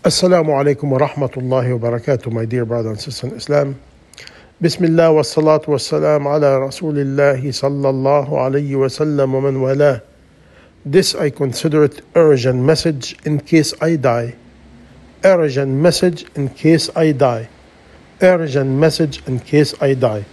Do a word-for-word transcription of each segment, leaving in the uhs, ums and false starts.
Assalamu alaikum wa rahmatullahi wa barakatuh, my dear brothers and sisters in Islam. Bismillah wa salatu wa salam ala Rasulillahi sallallahu alayhi wa sallam wa man walah. This I consider it urgent message in case I die. Urgent message in case I die. Urgent message in case I die.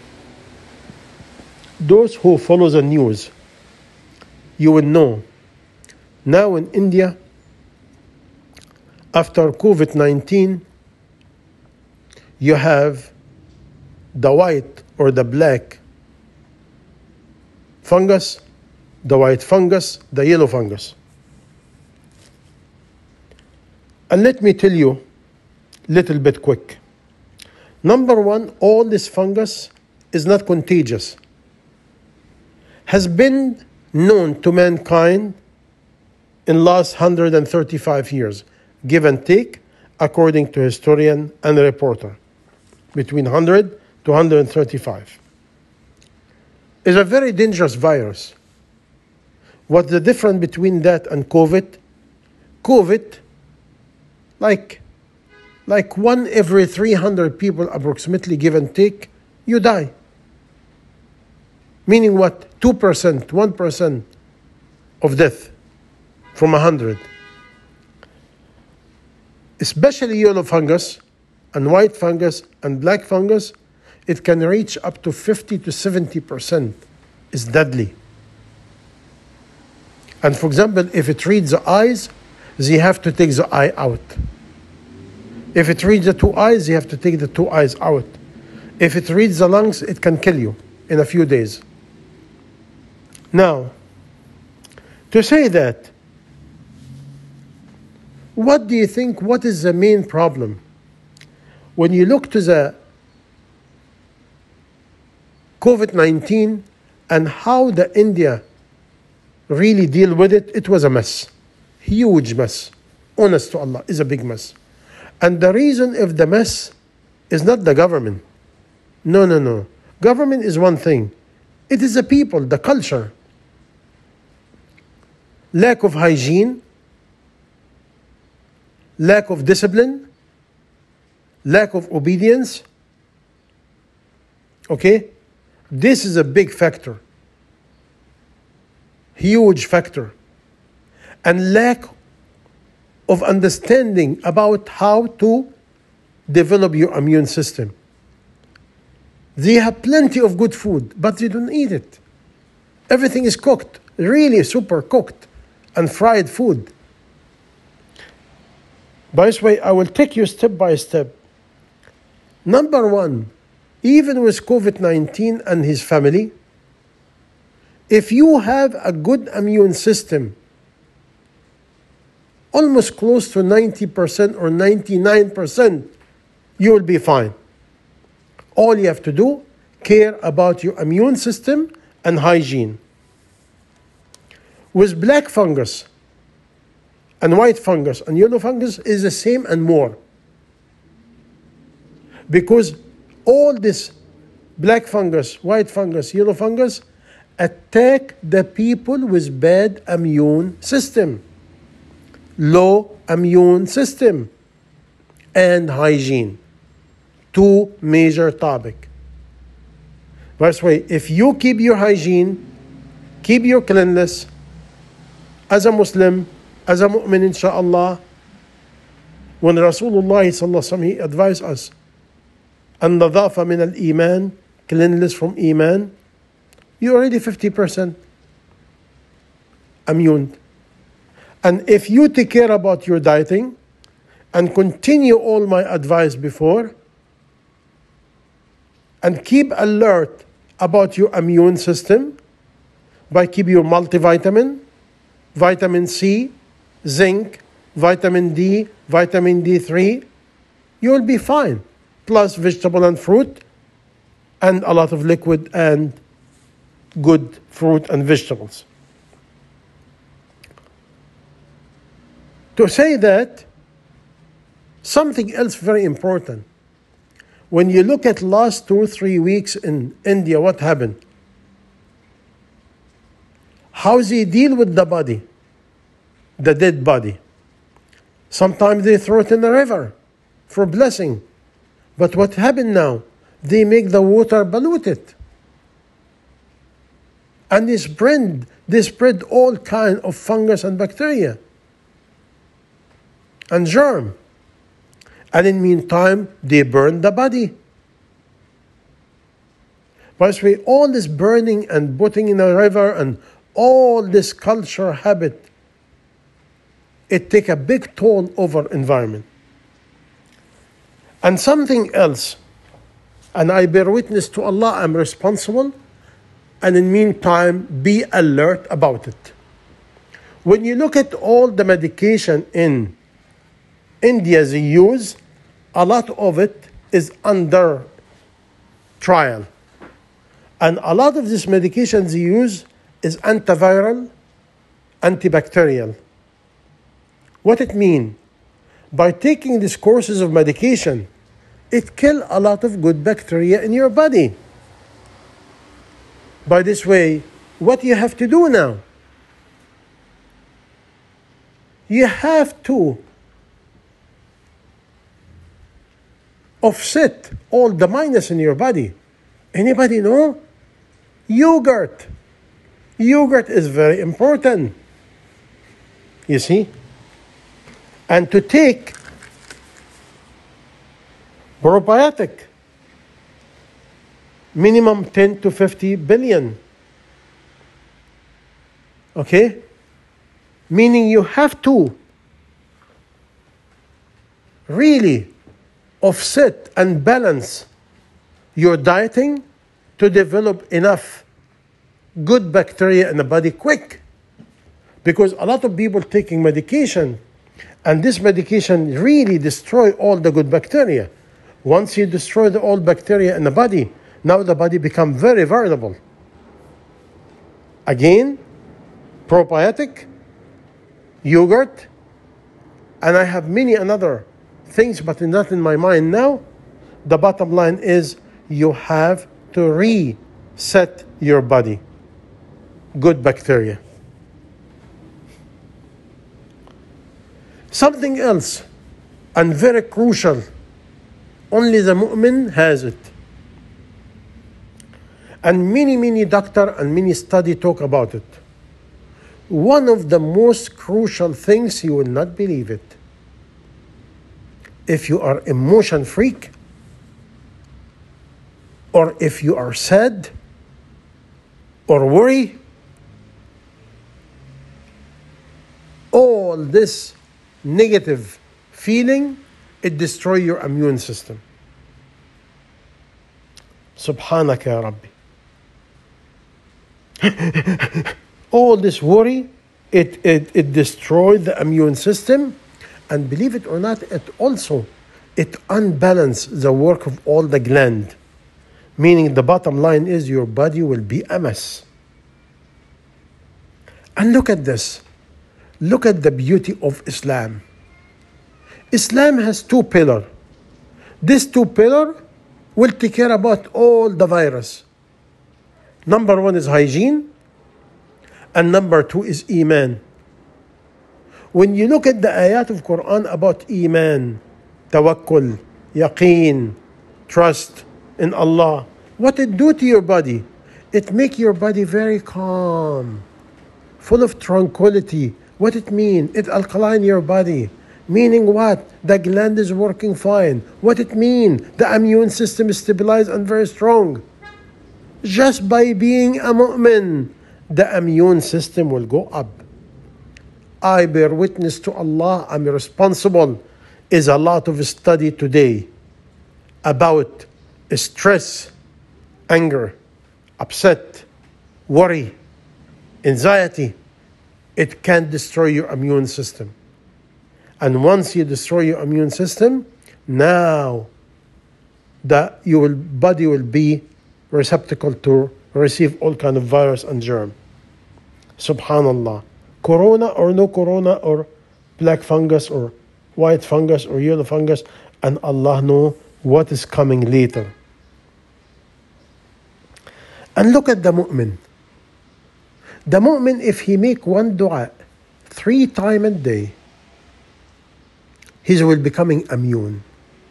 Those who follow the news, you will know. Now in India, after COVID nineteen, you have the white or the black fungus, the white fungus, the yellow fungus. And let me tell you a little bit quick. Number one, all this fungus is not contagious. Has been known to mankind in last one hundred thirty-five years. Give and take, according to historian and reporter, between one hundred to one hundred thirty-five. It's a very dangerous virus. What's the difference between that and COVID? COVID, like, like one every three hundred people approximately, give and take, you die. Meaning what? two percent, one percent of death from one hundred. Especially yellow fungus and white fungus and black fungus, it can reach up to fifty to seventy percent. It's deadly. And for example, if it reaches the eyes, they have to take the eye out. If it reaches the two eyes, they have to take the two eyes out. If it reaches the lungs, it can kill you in a few days. Now, to say that, what do you think, what is the main problem? When you look to the COVID nineteen and how the India really deal with it, it was a mess. Huge mess. Honest to Allah, is a big mess. And the reason of the mess is not the government. No, no, no. Government is one thing. It is the people, the culture. Lack of hygiene, lack of discipline, lack of obedience. Okay? This is a big factor. Huge factor. And lack of understanding about how to develop your immune system. They have plenty of good food, but they don't eat it. Everything is cooked, really super cooked, and fried food. By this way, I will take you step by step. Number one, even with COVID nineteen and his family, if you have a good immune system, almost close to ninety percent or ninety-nine percent, you will be fine. All you have to do, care about your immune system and hygiene. With black fungus and white fungus and yellow fungus is the same and more. Because all this black fungus, white fungus, yellow fungus attack the people with bad immune system, low immune system, and hygiene. Two major topics. By the way, if you keep your hygiene, keep your cleanliness, as a Muslim, as a mu'min, inshaAllah, when Rasulullah sallallahu alaihi wasallam, he advised us, an-nadhafa min al-iman, cleanliness from iman, you're already fifty percent immune. And if you take care about your dieting and continue all my advice before and keep alert about your immune system by keep your multivitamin, vitamin C, zinc, vitamin D, vitamin D three, you will be fine. Plus vegetable and fruit and a lot of liquid and good fruit and vegetables. To say that, something else very important. When you look at last two, three weeks in India, what happened? How they deal with the body, the dead body. Sometimes they throw it in the river for blessing. But what happened now? They make the water polluted. And they spread, they spread all kind of fungus and bacteria and germ. And in the meantime, they burn the body. By the way, all this burning and putting in a river and all this culture habit, it take a big toll over environment. And something else, and I bear witness to Allah, I'm responsible, and in the meantime, be alert about it. When you look at all the medication in India they use, a lot of it is under trial. And a lot of these medications they use is antiviral, antibacterial. What it mean? By taking these courses of medication, it kills a lot of good bacteria in your body. By this way, what you have to do now? You have to offset all the minus in your body. Anybody know? Yogurt. Yogurt is very important. You see? And to take probiotic, minimum ten to fifty billion. Okay? Meaning you have to really offset and balance your dieting to develop enough good bacteria in the body quick. Because a lot of people taking medication, and this medication really destroy all the good bacteria. Once you destroy the old bacteria in the body, now the body become very vulnerable. Again, probiotic, yogurt, and I have many another things, but not in my mind now. The bottom line is you have to reset your body. Good bacteria. Something else, and very crucial, only the mu'min has it. And many, many doctor and many study talk about it. One of the most crucial things, you will not believe it. If you are emotion freak, or if you are sad, or worry, all this negative feeling, it destroys your immune system. Subhanaka ya Rabbi. All this worry, it, it, it destroys the immune system. And believe it or not, it also, it unbalances the work of all the gland. Meaning the bottom line is your body will be a mess. And look at this. Look at the beauty of Islam. Islam has two pillars. These two pillars will take care about all the virus. Number one is hygiene, and number two is Iman. When you look at the ayat of Quran about Iman, tawakkul, yaqeen, trust in Allah, what it do to your body? It make your body very calm, full of tranquility. What it mean? It alkaline your body. Meaning what? The gland is working fine. What it mean? The immune system is stabilized and very strong. Just by being a mu'min, the immune system will go up. I bear witness to Allah, I'm responsible. Is a lot of study today about stress, anger, upset, worry, anxiety. It can destroy your immune system. And once you destroy your immune system, now the your body will be receptacle to receive all kind of virus and germ. Subhanallah. Corona or no corona or black fungus or white fungus or yellow fungus, and Allah knows what is coming later. And look at the mu'min. The mu'min, if he make one dua three times a day, he will becoming immune.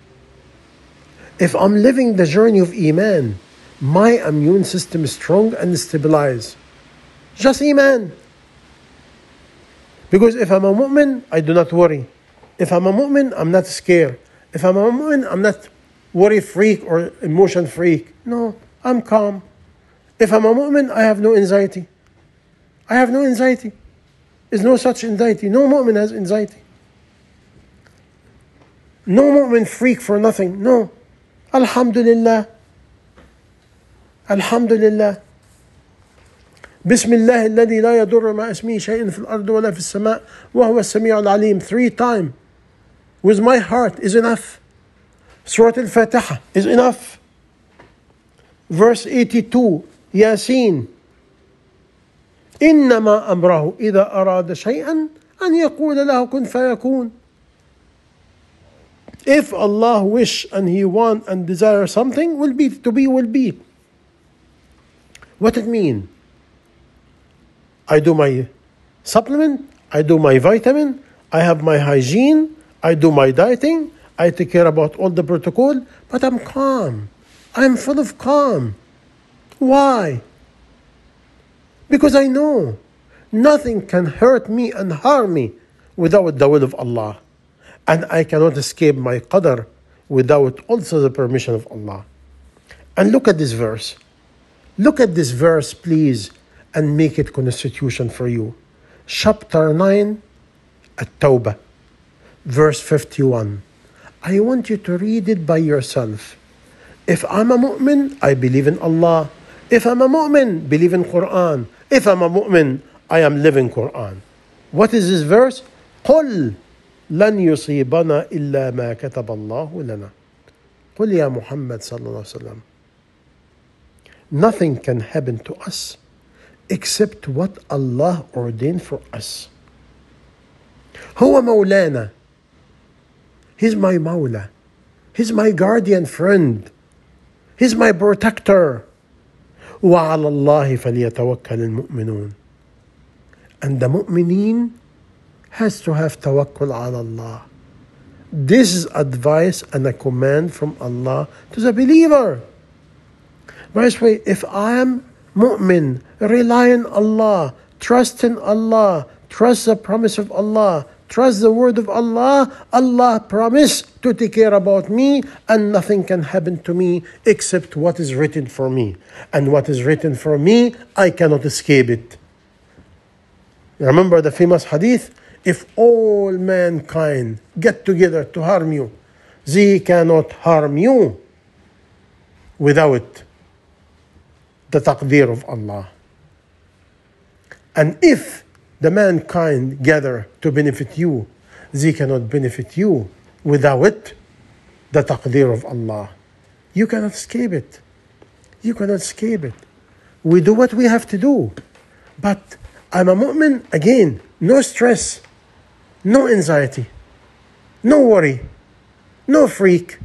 If I'm living the journey of Iman, my immune system is strong and stabilized. Just Iman. Because if I'm a mu'min, I do not worry. If I'm a mu'min, I'm not scared. If I'm a mu'min, I'm not worry freak or emotion freak. No, I'm calm. If I'm a mu'min, I have no anxiety. I have no anxiety. There's no such anxiety. No mu'min has anxiety. No mu'min freak for nothing. No. Alhamdulillah. Alhamdulillah. بسم الله الذي لا يضر مع اسمه شيء في الأرض ولا في السماء وهو السميع العليم. Three times. With my heart is enough. Surah Al-Fatiha is enough. Verse eighty-two. Yasin. إنما أمره إذا أراد شيئا أن يقول له كن فيكون. If Allah wish and He want and desire something, will be to be will be. What it mean? I do my supplement, I do my vitamin, I have my hygiene, I do my dieting, I take care about all the protocol, but I'm calm. I'm full of calm. Why? Because I know nothing can hurt me and harm me without the will of Allah. And I cannot escape my qadr without also the permission of Allah. And look at this verse. Look at this verse, please, and make it constitution for you. Chapter nine, At-Tawbah, verse fifty-one. I want you to read it by yourself. If I'm a mu'min, I believe in Allah. If I'm a mu'min, believe in Quran. If I'm a mu'min, I am living Quran. What is this verse? قل لن يصيبنا إلا ما كتب الله لنا. قل يا محمد صلى الله عليه وسلم. Nothing can happen to us except what Allah ordained for us. هو مولانا. He's my Mawla. He's my guardian friend. He's my protector. وعلى الله فليتوكل المؤمنون. And the mu'mineen has to have tawakkul ala Allah. This is advice and a command from Allah to the believer. By the way, if I am mu'min, rely on Allah, trust in Allah, trust the promise of Allah, trust the word of Allah, Allah promised to take care about me and nothing can happen to me except what is written for me. And what is written for me, I cannot escape it. Remember the famous hadith? If all mankind get together to harm you, they cannot harm you without the taqdeer of Allah. And if the mankind gather to benefit you, they cannot benefit you without the taqdeer of Allah. You cannot escape it. You cannot escape it. We do what we have to do. But I'm a mu'min, again, no stress, no anxiety, no worry, no freak,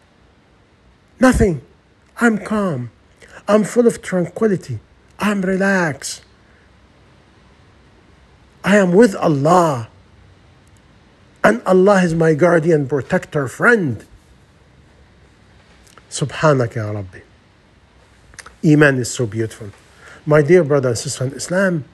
nothing. I'm calm. I'm full of tranquility. I'm relaxed. I am with Allah. And Allah is my guardian, protector, friend. Subhanak ya Rabbi. Iman is so beautiful. My dear brother and sister in Islam,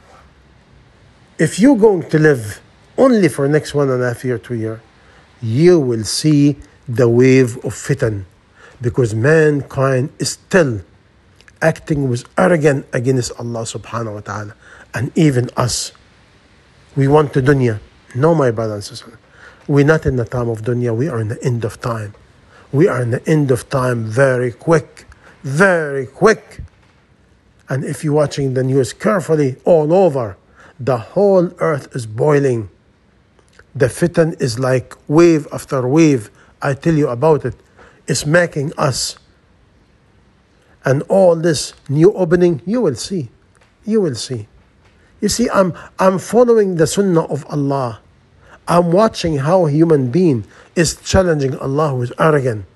if you're going to live only for next one and a half year, two year, you will see the wave of fitan. Because mankind is still acting with arrogance against Allah subhanahu wa ta'ala. And even us. We want the dunya. No, my brother and sister. We're not in the time of dunya. We are in the end of time. We are in the end of time very quick. Very quick. And if you're watching the news carefully all over, the whole earth is boiling. The fitan is like wave after wave. I tell you about it. It's making us. And all this new opening, you will see. You will see. You see, I'm I'm following the sunnah of Allah. I'm watching how a human being is challenging Allah with arrogance.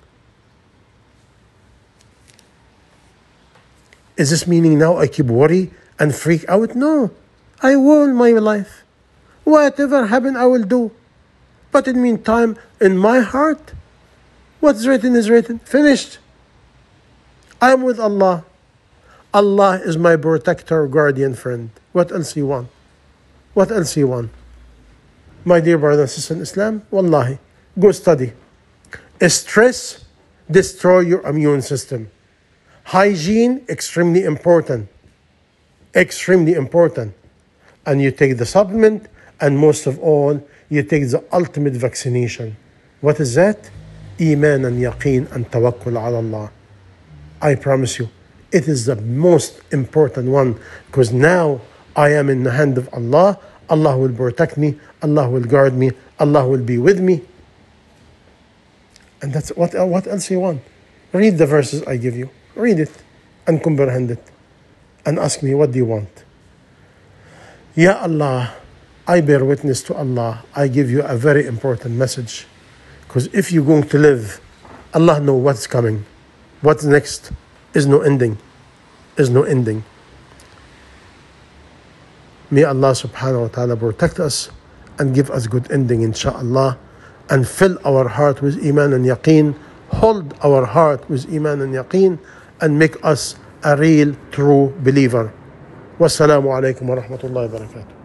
Is this meaning now I keep worry and freak out? No. I will my life. Whatever happen, I will do. But in the meantime, in my heart, what's written is written. Finished. I am with Allah. Allah is my protector, guardian, friend. What else you want? What else you want? My dear brothers and sisters in Islam, wallahi, go study. Stress destroy your immune system. Hygiene, extremely important. Extremely important. And you take the supplement, and most of all, you take the ultimate vaccination. What is that? Iman and yaqeen and tawakkul ala Allah. I promise you, it is the most important one, because now I am in the hand of Allah. Allah will protect me. Allah will guard me. Allah will be with me. And that's what, what else you want? Read the verses I give you. Read it and comprehend it. And ask me, what do you want? Ya Allah, I bear witness to Allah. I give you a very important message. Because if you're going to live, Allah knows what's coming. What's next is no ending. Is no ending. May Allah subhanahu wa ta'ala protect us and give us good ending, inshaAllah, and fill our heart with iman and yaqeen, hold our heart with iman and yaqeen, and make us a real true believer. Wassalamu alaikum wa rahmatullahi wa barakatuh.